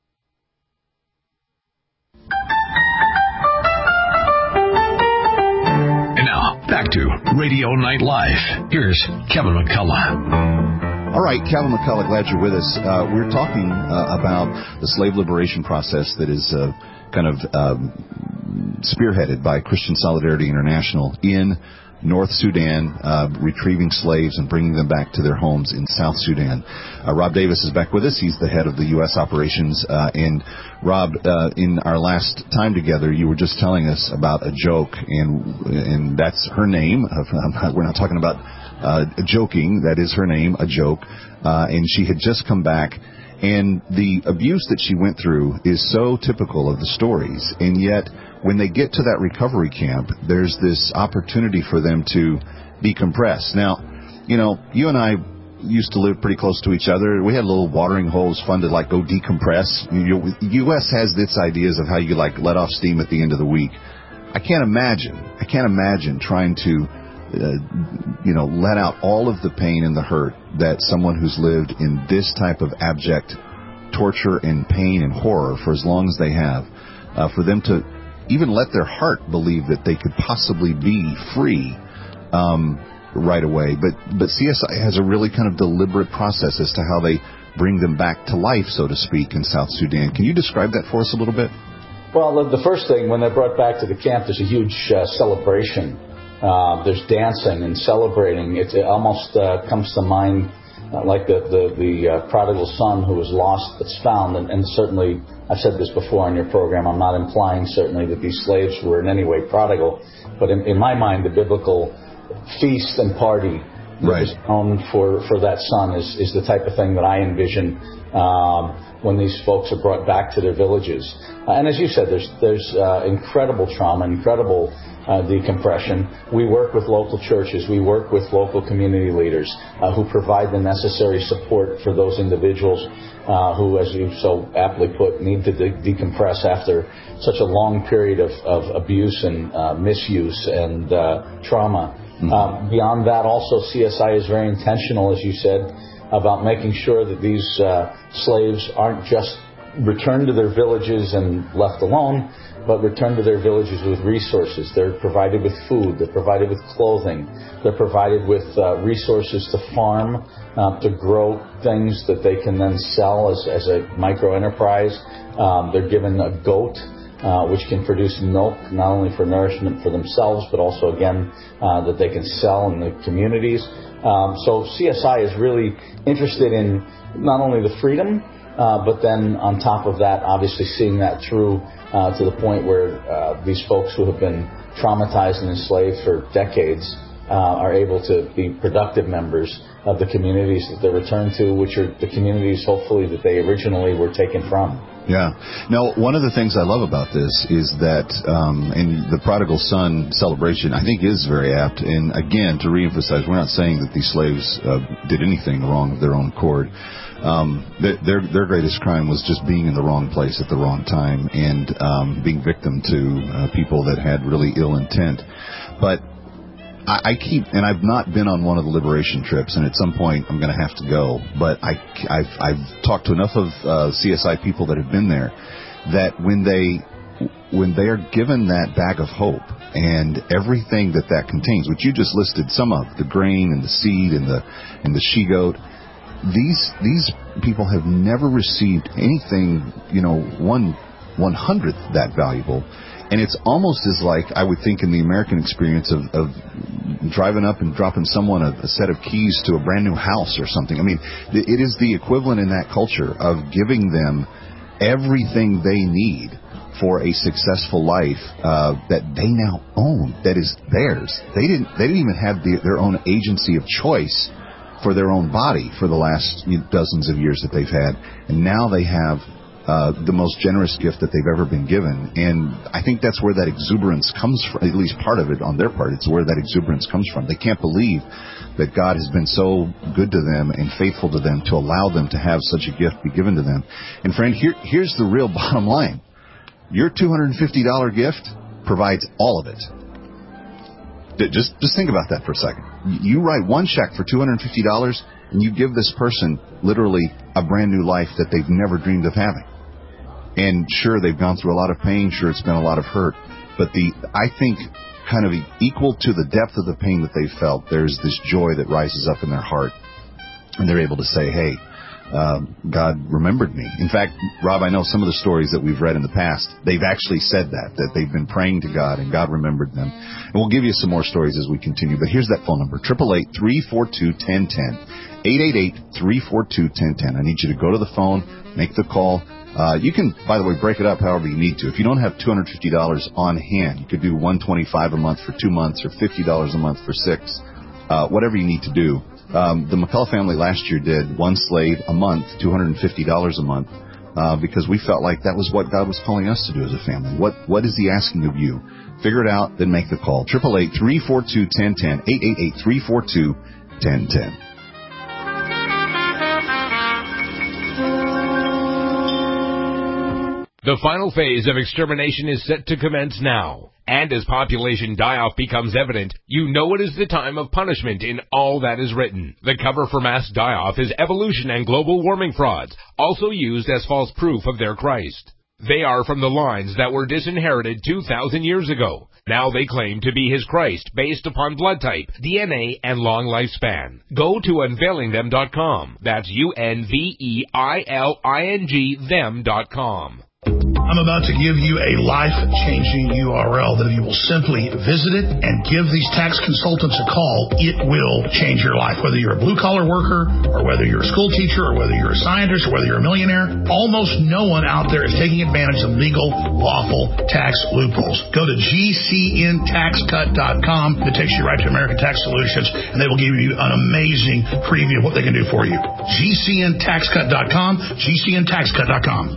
[SPEAKER 14] Back to Radio Night Live. Here's Kevin McCullough.
[SPEAKER 7] All right, Kevin McCullough, glad you're with us. Uh, we're talking uh, about the slave liberation process that is uh, kind of um, spearheaded by Christian Solidarity International in North Sudan, uh, retrieving slaves and bringing them back to their homes in South Sudan. Uh, Rob Davis is back with us. He's the head of the U S operations. Uh, and Rob, uh, in our last time together, you were just telling us about a joke, and and that's her name. We're not talking about uh, joking. That is her name, a joke. Uh, and she had just come back. And the abuse that she went through is so typical of the stories, and yet when they get to that recovery camp, there's this opportunity for them to decompress. Now, you know, you and I used to live pretty close to each other. We had little watering holes, fun to like go decompress. You know, U S has its ideas of how you like let off steam at the end of the week. I can't imagine. I can't imagine trying to, uh, you know, let out all of the pain and the hurt that someone who's lived in this type of abject torture and pain and horror for as long as they have, uh, for them to even let their heart believe that they could possibly be free um, right away. But but C S I has a really kind of deliberate process as to how they bring them back to life, so to speak, in South Sudan. Can you describe that for us a little bit?
[SPEAKER 12] Well, the, the first thing, when they're brought back to the camp, there's a huge uh, celebration. Uh, there's dancing and celebrating. It, it almost uh, comes to mind uh, like the the, the uh, prodigal son who was lost but's found. And, and certainly, I've said this before on your program, I'm not implying certainly that these slaves were in any way prodigal. But in, in my mind, the biblical feast and party that
[SPEAKER 7] right.
[SPEAKER 12] was known for, for that son is, is the type of thing that I envision um, when these folks are brought back to their villages. Uh, and as you said, there's there's uh, incredible trauma, incredible uh, decompression. We work with local churches. We work with local community leaders uh, who provide the necessary support for those individuals uh, who, as you so aptly put, need to de- decompress after such a long period of, of abuse and uh, misuse and uh, trauma. Mm-hmm. Um, beyond that, also, C S I is very intentional, as you said, about making sure that these uh, slaves aren't just returned to their villages and left alone, but returned to their villages with resources. They're provided with food. They're provided with clothing. They're provided with uh, resources to farm, uh, to grow things that they can then sell as, as a micro-enterprise. Um, they're given a goat, Uh, which can produce milk not only for nourishment for themselves, but also, again, uh, that they can sell in the communities. Um, so C S I is really interested in not only the freedom, uh, but then on top of that, obviously seeing that through uh, to the point where uh, these folks who have been traumatized and enslaved for decades uh, are able to be productive members of the communities that they return to, which are the communities, hopefully, that they originally were taken from.
[SPEAKER 7] Yeah. Now, one of the things I love about this is that, um, and the prodigal son celebration, I think, is very apt. And again, to reemphasize, we're not saying that these slaves uh, did anything wrong of their own accord. Um, their their greatest crime was just being in the wrong place at the wrong time and um, being victim to uh, people that had really ill intent. But I keep, and I've not been on one of the liberation trips, and at some point I'm going to have to go, but I, I've, I've talked to enough of uh, C S I people that have been there that when they when they are given that bag of hope and everything that that contains, which you just listed some of, the grain and the seed and the and the she-goat, these these people have never received anything, you know, one one hundredth that valuable. And it's almost as like, I would think, in the American experience of, of driving up and dropping someone a, a set of keys to a brand new house or something. I mean, it is the equivalent in that culture of giving them everything they need for a successful life uh, that they now own, that is theirs. They didn't. They didn't even have the, their own agency of choice for their own body for the last you know, dozens of years that they've had, and now they have Uh, the most generous gift that they've ever been given. And I think that's where that exuberance comes from, at least part of it on their part. It's where that exuberance comes from. They can't believe that God has been so good to them and faithful to them to allow them to have such a gift be given to them. And friend, here, here's the real bottom line. Your two hundred fifty dollars gift provides all of it. Just, just think about that for a second. You write one check for two hundred fifty dollars and you give this person literally a brand new life that they've never dreamed of having. And sure, they've gone through a lot of pain. Sure, it's been a lot of hurt. But the I think kind of equal to the depth of the pain that they've felt, there's this joy that rises up in their heart. And they're able to say, hey, uh, God remembered me. In fact, Rob, I know some of the stories that we've read in the past, they've actually said that, that they've been praying to God and God remembered them. And we'll give you some more stories as we continue. But here's that phone number, eight eight eight, three four two, one zero one zero. eight eight eight, three four two, one zero one zero. I need you to go to the phone, make the call. Uh, you can, by the way, break it up however you need to. If you don't have two hundred fifty dollars on hand, you could do one hundred twenty-five dollars a month for two months or fifty dollars a month for six, uh, whatever you need to do. Um, the McCullough family last year did one slave a month, two hundred fifty dollars a month, uh, because we felt like that was what God was calling us to do as a family. What What is He asking of you? Figure it out, then make the call. eight eight eight, three four two, one zero one zero, eight eight eight, three four two, one zero one zero.
[SPEAKER 9] The final phase of extermination is set to commence now. And as population die-off becomes evident, you know it is the time of punishment in all that is written. The cover for mass die-off is evolution and global warming frauds, also used as false proof of their Christ. They are from the lines that were disinherited two thousand years ago. Now they claim to be his Christ based upon blood type, D N A, and long lifespan. Go to unveiling them dot com. That's U N V E I L I N G them dot com.
[SPEAKER 20] I'm about to give you a life-changing U R L that if you will simply visit it and give these tax consultants a call, it will change your life. Whether you're a blue-collar worker or whether you're a school teacher or whether you're a scientist or whether you're a millionaire, almost no one out there is taking advantage of legal, lawful tax loopholes. Go to G C N tax cut dot com. It takes you right to American Tax Solutions, and they will give you an amazing preview of what they can do for you. G C N tax cut dot com, G C N tax cut dot com.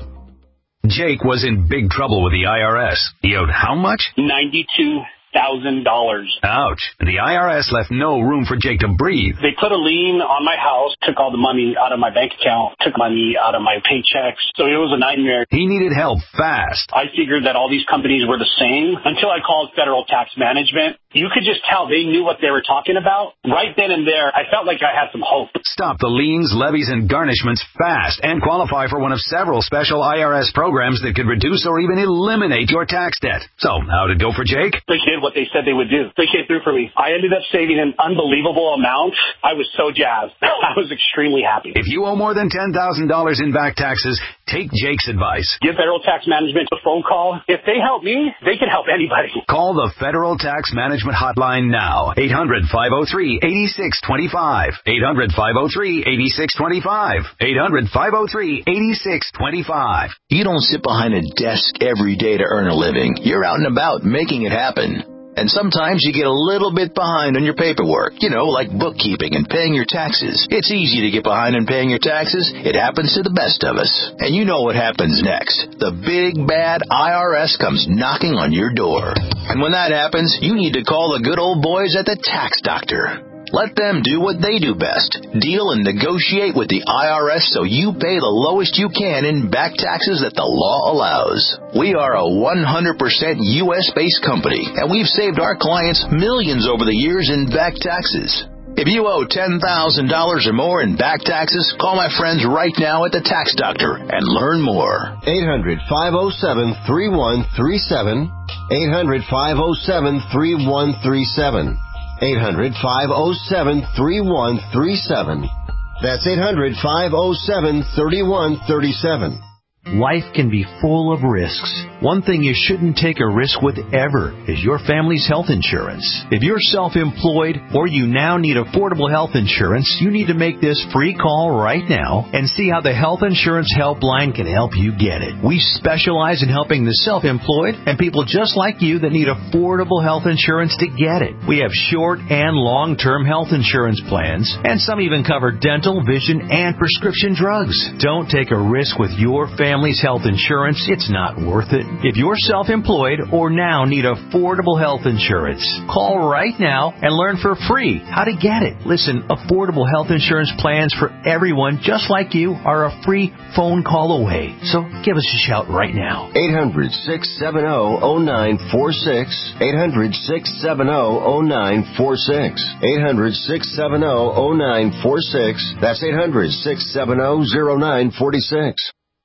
[SPEAKER 21] Jake was in big trouble with the I R S. He owed how much?
[SPEAKER 22] ninety-two thousand dollars.
[SPEAKER 21] Ouch. The I R S left no room for Jake to breathe.
[SPEAKER 22] They put a lien on my house, took all the money out of my bank account, took money out of my paychecks. So it was a nightmare.
[SPEAKER 21] He needed help fast.
[SPEAKER 22] I figured that all these companies were the same until I called Federal Tax Management. You could just tell they knew what they were talking about. Right then and there, I felt like I had some hope.
[SPEAKER 21] Stop the liens, levies, and garnishments fast and qualify for one of several special I R S programs that could reduce or even eliminate your tax debt. So, how'd it go for Jake?
[SPEAKER 22] They did what they said they would do. They came through for me. I ended up saving an unbelievable amount. I was so jazzed. I was extremely happy.
[SPEAKER 21] If you owe more than ten thousand dollars in back taxes, take Jake's advice.
[SPEAKER 22] Give Federal Tax Management a phone call. If they help me, they can help anybody.
[SPEAKER 21] Call the Federal Tax Management Hotline now. eight hundred, five oh three, eight six two five. eight hundred, five oh three, eight six two five. eight hundred, five oh three, eight six two five.
[SPEAKER 23] You don't sit behind a desk every day to earn a living. You're out and about making it happen. And sometimes you get a little bit behind on your paperwork, you know, like bookkeeping and paying your taxes. It's easy to get behind on paying your taxes. It happens to the best of us. And you know what happens next. The big, bad I R S comes knocking on your door. And when that happens, you need to call the good old boys at the Tax Doctor. Let them do what they do best. Deal and negotiate with the I R S so you pay the lowest you can in back taxes that the law allows. We are a one hundred percent U S-based company, and we've saved our clients millions over the years in back taxes. If you owe ten thousand dollars or more in back taxes, call my friends right now at the Tax Doctor and learn more.
[SPEAKER 24] eight hundred, five oh seven, three one three seven. eight hundred, five oh seven, three one three seven. eight hundred, five oh seven, three one three seven. That's eight hundred, five oh seven, three one three seven.
[SPEAKER 25] Life can be full of risks. One thing you shouldn't take a risk with ever is your family's health insurance. If you're self-employed or you now need affordable health insurance, you need to make this free call right now and see how the Health Insurance Helpline can help you get it. We specialize in helping the self-employed and people just like you that need affordable health insurance to get it. We have short and long-term health insurance plans, and some even cover dental, vision, and prescription drugs. Don't take a risk with your family. Family's health insurance, it's not worth it. If you're self-employed or now need affordable health insurance, call right now and learn for free how to get it. Listen, affordable health insurance plans for everyone just like you are a free phone call away. So give us a shout right now.
[SPEAKER 24] eight hundred, six seven zero, zero nine four six. eight hundred, six seven zero, zero nine four six. eight hundred, six seven zero, zero nine four six. That's eight hundred, six seven zero, zero nine four six.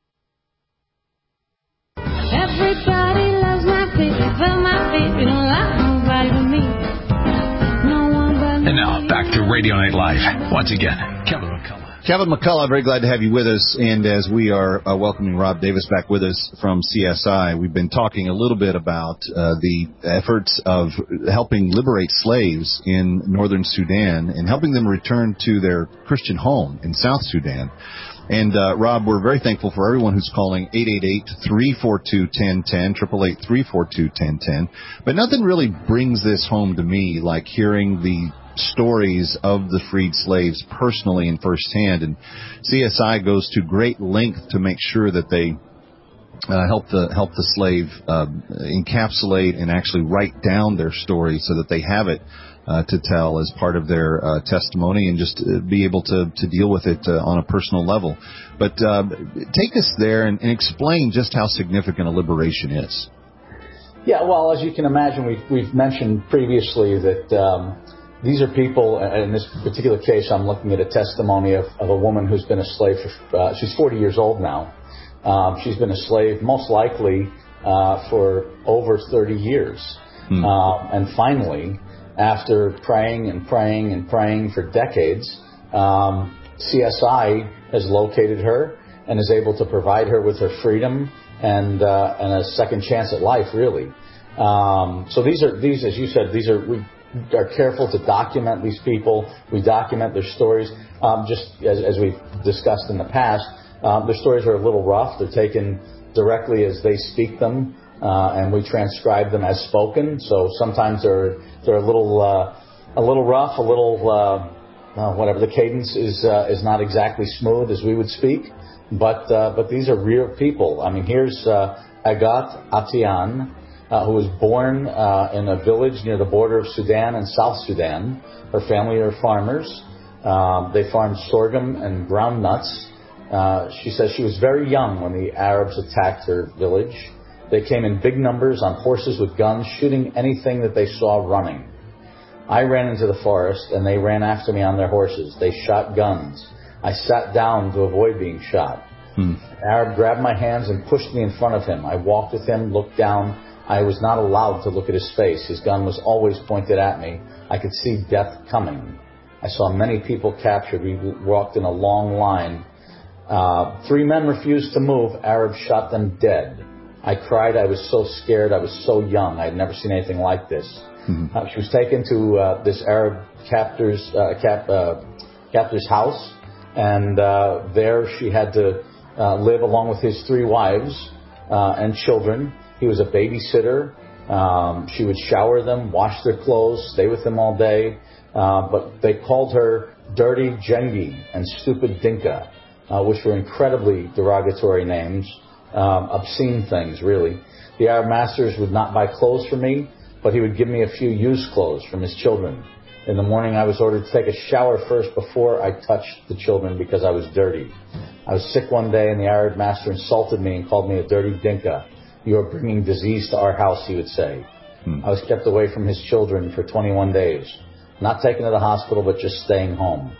[SPEAKER 26] Everybody loves my baby, but my baby don't like nobody but me. No one but me.
[SPEAKER 21] And now, back to Radio Night Live. Once again, Kevin McCullough.
[SPEAKER 7] Kevin McCullough, very glad to have you with us. And as we are uh, welcoming Rob Davis back with us from C S I, we've been talking a little bit about uh, the efforts of helping liberate slaves in northern Sudan and helping them return to their Christian home in South Sudan. And, uh, Rob, we're very thankful for everyone who's calling eight eight eight, three four two, one zero one zero, eight eight eight, three four two, one zero one zero. But nothing really brings this home to me like hearing the stories of the freed slaves personally and firsthand. And C S I goes to great length to make sure that they uh, help the help the slave uh, encapsulate and actually write down their story so that they have it Uh, to tell as part of their uh, testimony and just uh, be able to, to deal with it uh, on a personal level. But uh, take us there and, and explain just how significant a liberation is.
[SPEAKER 12] Yeah, well, as you can imagine, we've, we've mentioned previously that um, these are people, in this particular case, I'm looking at a testimony of, of a woman who's been a slave for, uh, she's forty years old now. Um, she's been a slave most likely uh, for over thirty years. Hmm. Uh, and finally, after praying and praying and praying for decades, um, C S I has located her and is able to provide her with her freedom and uh, and a second chance at life, really. Um, so these are these, as you said, these are we are careful to document these people. We document their stories. Um, just as, as we've discussed in the past, um, their stories are a little rough. They're taken directly as they speak them, uh, and we transcribe them as spoken. So sometimes they're they're a little uh, a little rough, a little uh, uh, whatever. The cadence is uh, is not exactly smooth as we would speak, but uh, but these are real people. I mean, here's uh, Agat Atian, uh, who was born uh, in a village near the border of Sudan and South Sudan. Her family are farmers. Um, they farmed sorghum and ground nuts. Uh, she says she was very young when the Arabs attacked her village. They came in big numbers on horses with guns, shooting anything that they saw running. I ran into the forest, and they ran after me on their horses. They shot guns. I sat down to avoid being shot.
[SPEAKER 7] Hmm.
[SPEAKER 12] An Arab grabbed my hands and pushed me in front of him. I walked with him, looked down. I was not allowed to look at his face. His gun was always pointed at me. I could see death coming. I saw many people captured. We walked in a long line. Uh, three men refused to move. Arabs shot them dead. I cried. I was so scared. I was so young. I had never seen anything like this. Mm-hmm. Uh, she was taken to uh, this Arab captor's uh, cap, uh, captor's house, and uh, there she had to uh, live along with his three wives uh, and children. He was a babysitter. Um, she would shower them, wash their clothes, stay with them all day. Uh, but they called her Dirty Jengi and Stupid Dinka, uh, which were incredibly derogatory names, um, obscene things, really. The Arab masters would not buy clothes for me, but he would give me a few used clothes from his children. In the morning, I was ordered to take a shower first before I touched the children because I was dirty. I was sick one day, and the Arab master insulted me and called me a dirty Dinka. You are bringing disease to our house, he would say. Hmm. I was kept away from his children for twenty-one days. Not taken to the hospital, but just staying home.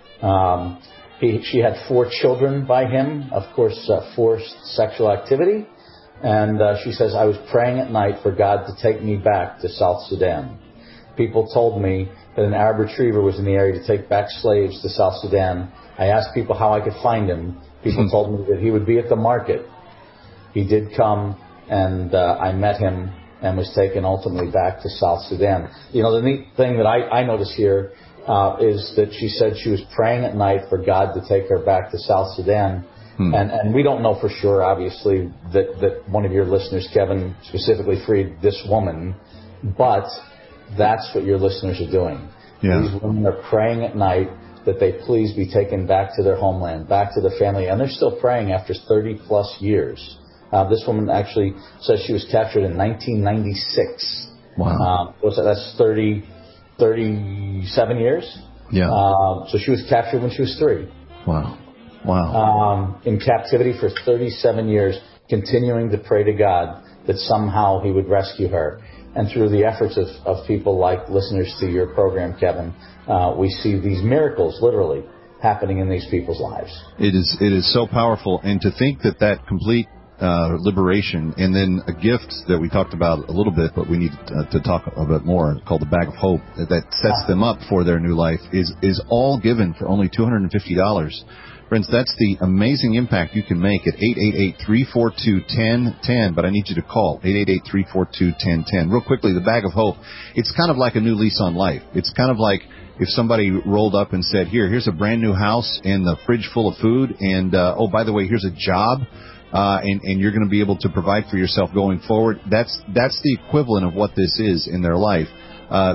[SPEAKER 12] Um, he, she had four children by him, of course, uh, forced sexual activity. And uh, she says, I was praying at night for God to take me back to South Sudan. People told me that an Arab retriever was in the area to take back slaves to South Sudan. I asked people how I could find him. People told me that he would be at the market. He did come, and uh, I met him and was taken ultimately back to South Sudan. You know, the neat thing that I, I notice here uh, is that she said she was praying at night for God to take her back to South Sudan. Hmm. And, and we don't know for sure, obviously, that, that one of your listeners, Kevin, specifically freed this woman. But that's what your listeners are doing.
[SPEAKER 7] Yeah.
[SPEAKER 12] These women are praying at night that they please be taken back to their homeland, back to their family. And they're still praying after thirty plus years. Uh, this woman actually says she was captured in nineteen ninety-six.
[SPEAKER 7] Wow.
[SPEAKER 12] Um, that's thirty, thirty-seven years.
[SPEAKER 7] Yeah.
[SPEAKER 12] Uh, so she was captured when she was three.
[SPEAKER 7] Wow. Wow.
[SPEAKER 12] Um, in captivity for thirty-seven years, continuing to pray to God that somehow He would rescue her. And through the efforts of, of people like listeners to your program, Kevin, uh, we see these miracles literally happening in these people's lives.
[SPEAKER 7] It is, it is so powerful. And to think that that complete Uh, liberation, and then a gift that we talked about a little bit, but we need uh, to talk a bit more, called the Bag of Hope, that sets them up for their new life, is is all given for only two hundred fifty dollars. Friends, that's the amazing impact you can make at eight eight eight, three four two, one zero one zero, but I need you to call eight eight eight, three four two, one zero one zero. Real quickly, the Bag of Hope, it's kind of like a new lease on life. It's kind of like if somebody rolled up and said, here, here's a brand new house and the fridge full of food, and, uh, oh, by the way, here's a job. Uh, and, and you're going to be able to provide for yourself going forward. That's that's the equivalent of what this is in their life. Uh,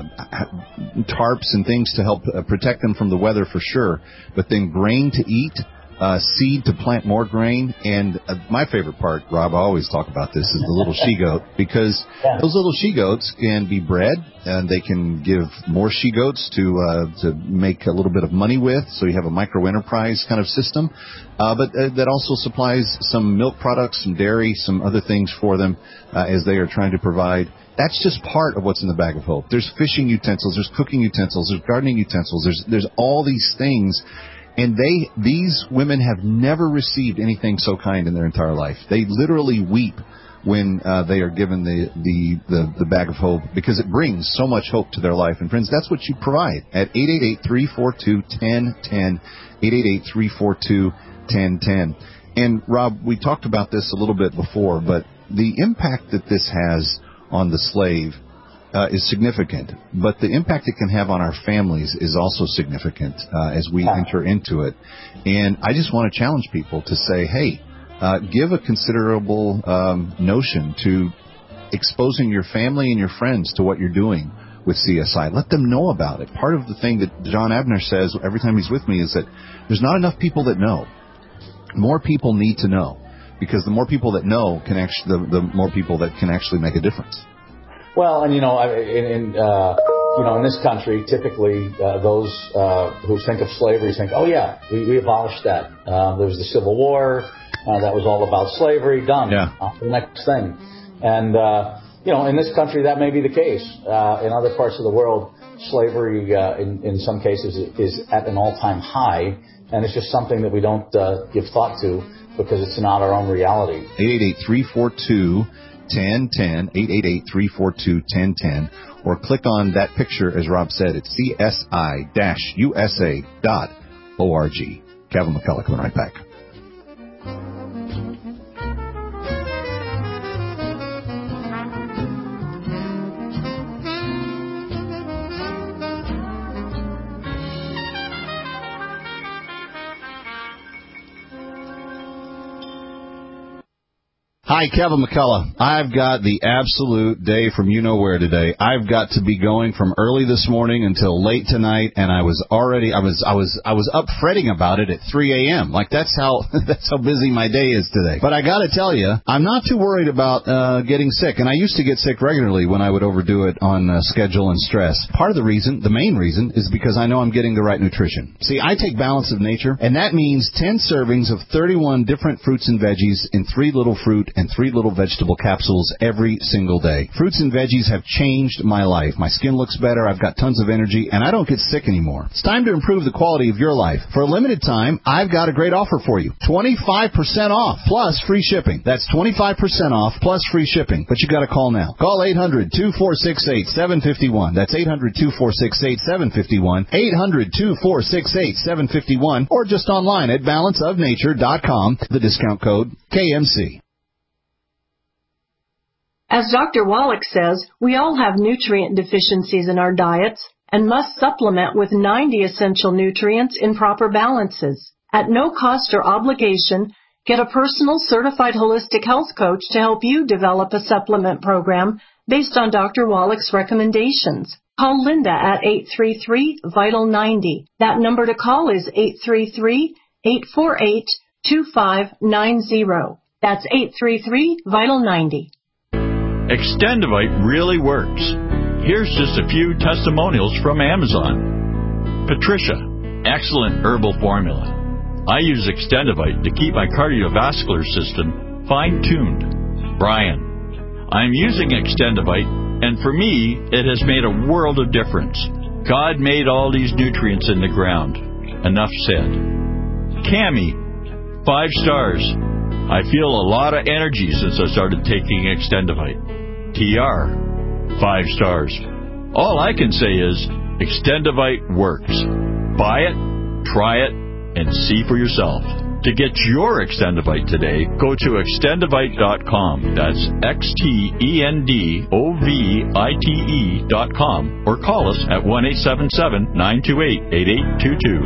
[SPEAKER 7] tarps and things to help uh, protect them from the weather for sure, but then grain to eat, uh, seed to plant more grain, and uh, my favorite part, Rob, I always talk about this, is the little she-goat, because yeah. those little she-goats can be bred, and they can give more she-goats to uh, to make a little bit of money with, so you have a micro-enterprise kind of system, uh, but uh, that also supplies some milk products, some dairy, some other things for them uh, as they are trying to provide. That's just part of what's in the Bag of Hope. There's fishing utensils, there's cooking utensils, there's gardening utensils, there's there's all these things. And they, these women have never received anything so kind in their entire life. They literally weep when uh, they are given the, the, the, the Bag of Hope, because it brings so much hope to their life. And friends, that's what you provide at eight eight eight, three four two, one zero one zero, eight eight eight, three four two, one zero one zero. And, Rob, we talked about this a little bit before, but the impact that this has on the slave uh, is significant. But the impact it can have on our families is also significant uh, as we enter into it. And I just want to challenge people to say, hey, uh, give a considerable um, notion to exposing your family and your friends to what you're doing with C S I. Let them know about it. Part of the thing that John Abner says every time he's with me is that there's not enough people that know. More people need to know, because the more people that know can actually, the, the more people that can actually make a difference.
[SPEAKER 12] Well, and you know, in, in uh, you know, in this country, typically uh, those uh, who think of slavery think, "Oh yeah, we, we abolished that. Uh, there was the Civil War. Uh, that was all about slavery. Done.
[SPEAKER 7] Yeah.
[SPEAKER 12] Uh, the next thing." And uh, you know, in this country, that may be the case. Uh, in other parts of the world, slavery, uh, in, in some cases, is at an all-time high, and it's just something that we don't uh, give thought to because it's not our own reality.
[SPEAKER 7] eight eight eight, three four two, one zero one zero, eight eight eight, three four two, one zero one zero, or click on that picture, as Rob said, at C S I U S A dot org. Kevin McCullough coming right back. Hi, Kevin McCullough. I've got the absolute day from you-know-where today. I've got to be going from early this morning until late tonight, and I was already, I was, I was, I was up fretting about it at three a.m. Like, that's how, that's how busy my day is today. But I gotta tell you, I'm not too worried about, uh, getting sick. And I used to get sick regularly when I would overdo it on uh, schedule and stress. Part of the reason, the main reason, is because I know I'm getting the right nutrition. See, I take Balance of Nature, and that means ten servings of thirty-one different fruits and veggies in three little fruit and three little vegetable capsules every single day. Fruits and veggies have changed my life. My skin looks better, I've got tons of energy, and I don't get sick anymore. It's time to improve the quality of your life. For a limited time, I've got a great offer for you. twenty-five percent off plus free shipping. That's twenty-five percent off plus free shipping. But you got to call now. Call eight hundred, two four six eight, seven five one. That's eight hundred, two four six eight, seven five one. eight hundred, two four six eight, seven five one. Or just online at balance of nature dot com. The discount code K M C.
[SPEAKER 1] As Doctor Wallach says, we all have nutrient deficiencies in our diets and must supplement with ninety essential nutrients in proper balances. At no cost or obligation, get a personal certified holistic health coach to help you develop a supplement program based on Doctor Wallach's recommendations. Call Linda at eight three three, vital ninety. That number to call is eight three three, eight four eight, two five nine zero. That's eight three three, vital ninety.
[SPEAKER 2] Extendivite really works. Here's just a few testimonials from Amazon. Patricia, excellent herbal formula. I use Extendivite to keep my cardiovascular system fine-tuned. Brian, I'm using Extendivite, and for me, it has made a world of difference. God made all these nutrients in the ground. Enough said. Cami, five stars. I feel a lot of energy since I started taking Extendivite. T R, five stars. All I can say is, Extendivite works. Buy it, try it, and see for yourself. To get your Extendivite today, go to extendivite dot com. That's X T E N D O V I T E dot com. Or call us at one eight seven seven, nine two eight, eight eight two two.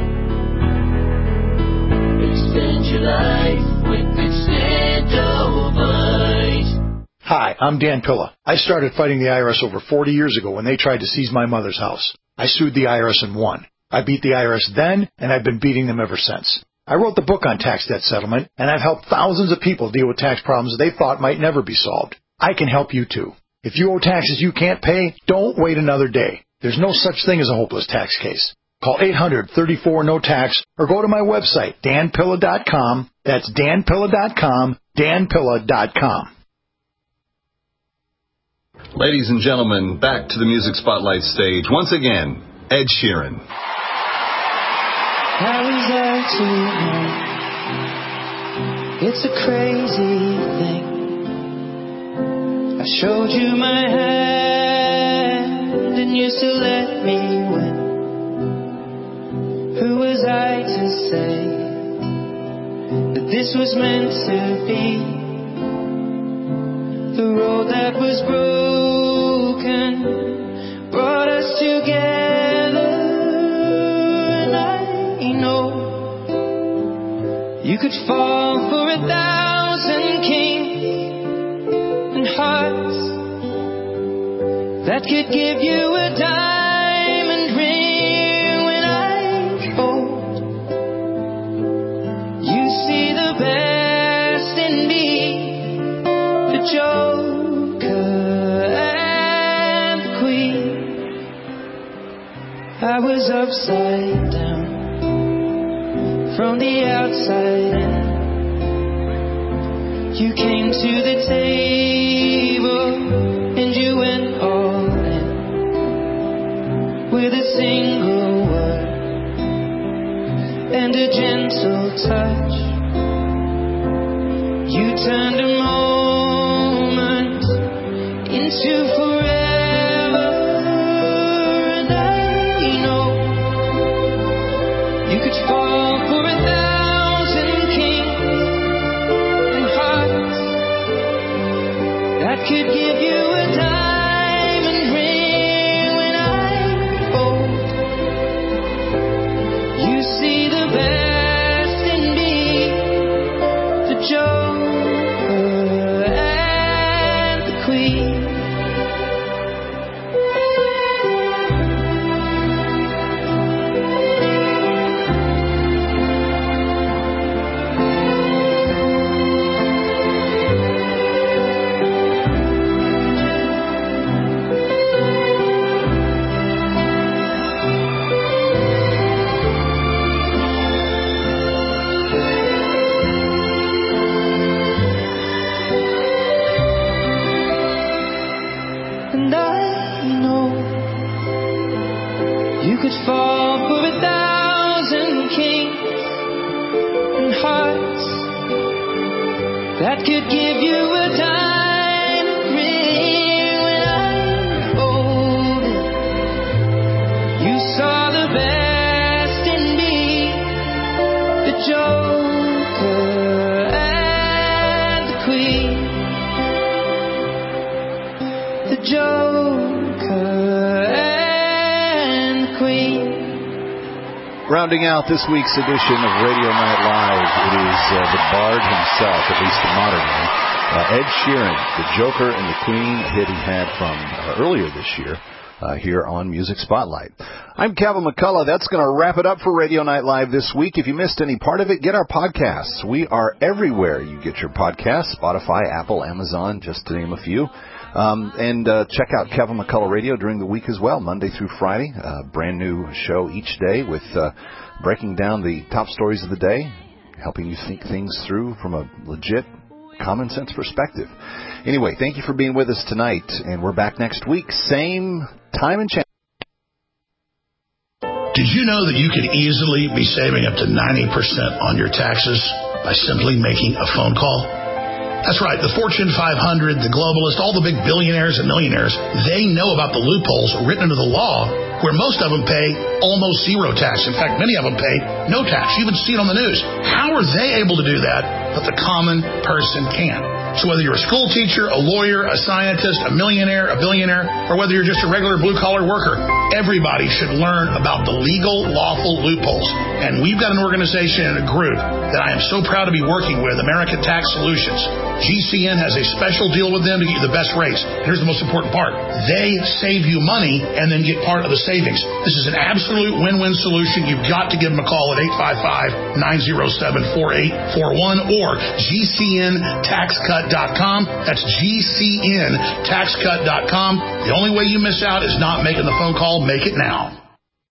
[SPEAKER 3] Extend your life with Extendivite.
[SPEAKER 20] Hi, I'm Dan Pilla. I started fighting the I R S over forty years ago when they tried to seize my mother's house. I sued the I R S and won. I beat the I R S then, and I've been beating them ever since. I wrote the book on tax debt settlement, and I've helped thousands of people deal with tax problems they thought might never be solved. I can help you too. If you owe taxes you can't pay, don't wait another day. There's no such thing as a hopeless tax case. Call eight hundred, thirty-four, no tax or go to my website, dan pilla dot com. That's dan pilla dot com, dan pilla dot com.
[SPEAKER 7] Ladies and gentlemen, back to the Music Spotlight stage. Once again, Ed Sheeran.
[SPEAKER 26] I was out tonight. It's a crazy thing. I showed you my hand and you still let me win. Who was I to say that this was meant to be. The road that was broken brought us together, and I know you could fall for a thousand kings and hearts that could give you a diamond ring. When I fold, you see the best in me, the Joker and the Queen. I was upside down from the outside in. You came to the table and you went all in with a single word and a gentle touch. You turned a moment into forever, and I know you could fall for a thousand kings and hearts that could give you a diamond ring. When I fold, you see the best in me, the Joker and the Queen. And I know you could fall for a thousand kings and hearts that could give you a diamond ring. When I folded, you saw the best in me, the Joker and the Queen. The Joker and Queen.
[SPEAKER 7] Rounding out this week's edition of Radio Night Live, it is uh, the Bard himself, at least the modern one, uh, Ed Sheeran, the Joker and the Queen, a hit he had from uh, earlier this year uh, here on Music Spotlight. I'm Kevin McCullough. That's going to wrap it up for Radio Night Live this week. If you missed any part of it, get our podcasts. We are everywhere you get your podcasts, Spotify, Apple, Amazon, just to name a few. Um, and uh, check out Kevin McCullough Radio during the week as well, Monday through Friday. Uh, brand new show each day with uh, breaking down the top stories of the day, helping you think things through from a legit, common sense perspective. Anyway, thank you for being with us tonight, and we're back next week, same time and channel.
[SPEAKER 20] Did you know that you could easily be saving up to ninety percent on your taxes by simply making a phone call? That's right. The Fortune five hundred, the globalists, all the big billionaires and millionaires, they know about the loopholes written into the law where most of them pay almost zero tax. In fact, many of them pay no tax. You even see it on the news. How are they able to do that, but the common person can't? So whether you're a school teacher, a lawyer, a scientist, a millionaire, a billionaire, or whether you're just a regular blue-collar worker, everybody should learn about the legal, lawful loopholes. And we've got an organization and a group that I am so proud to be working with, American Tax Solutions. G C N has a special deal with them to get you the best rates. Here's the most important part. They save you money and then get part of the savings. This is an absolute win-win solution. You've got to give them a call at eight five five, nine oh seven, four eight four one or G C N tax cut dot com. That's G C N tax cut dot com. The only way you miss out is not making the phone call. Make it now.